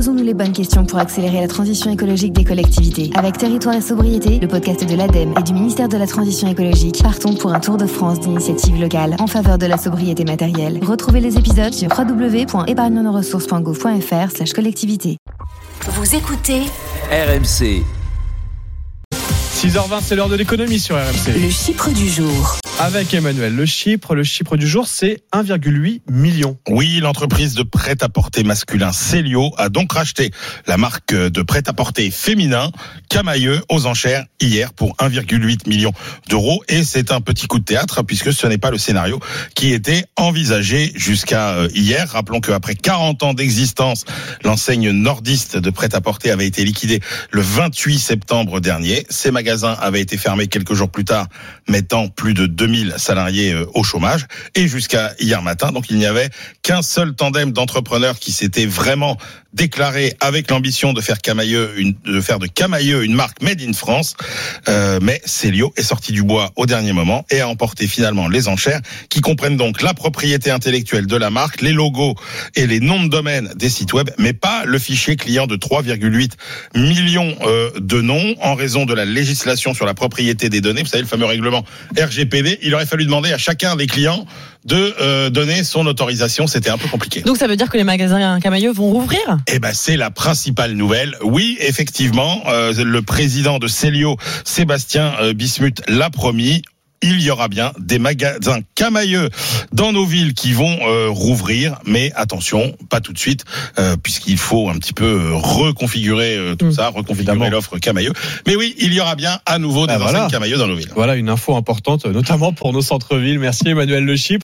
Posons-nous les bonnes questions pour accélérer la transition écologique des collectivités. Avec Territoire et Sobriété, le podcast de l'ADEME et du ministère de la Transition écologique, partons pour un tour de France d'initiatives locales en faveur de la sobriété matérielle. Retrouvez les épisodes sur www.épargnenosressources.gouv.fr/collectivité. Vous écoutez RMC. 6h20, c'est l'heure de l'économie sur RMC. Le chiffre du jour. Avec Emmanuel, le chiffre du jour, c'est 1,8 million. Oui, l'entreprise de prêt-à-porter masculin Célio a donc racheté la marque de prêt-à-porter féminin Camailleux aux enchères hier pour 1,8 million d'euros. Et c'est un petit coup de théâtre puisque ce n'est pas le scénario qui était envisagé jusqu'à hier. Rappelons qu'après 40 ans d'existence, l'enseigne nordiste de prêt-à-porter avait été liquidée le 28 septembre dernier. Ces magasins avaient été fermés quelques jours plus tard, mettant plus de 2000 salariés au chômage. Et jusqu'à hier matin, donc il n'y avait qu'un seul tandem d'entrepreneurs qui s'était vraiment déclaré avec l'ambition de faire de Camailleux une marque made in France. Mais Célio est sorti du bois au dernier moment et a emporté finalement les enchères qui comprennent donc la propriété intellectuelle de la marque, les logos et les noms de domaine des sites web, mais pas le fichier client de 3,8 millions de noms en raison de la législation sur la propriété des données. Vous savez, le fameux règlement RGPD. Il aurait fallu demander à chacun des clients de donner son autorisation. C'était un peu compliqué. Donc ça veut dire que les magasins Camailleux vont rouvrir ? Eh ben, c'est la principale nouvelle. Oui, effectivement, le président de Célio, Sébastien Bismuth, l'a promis. Il y aura bien des magasins Camailleux dans nos villes qui vont rouvrir, mais attention, pas tout de suite, puisqu'il faut un petit peu reconfigurer tout ça, reconfigurer l'offre Camailleux. Mais oui, il y aura bien à nouveau des enseignes Camailleux dans nos villes. Voilà une info importante, notamment pour nos centres-villes. Merci Emmanuel Le Chypre.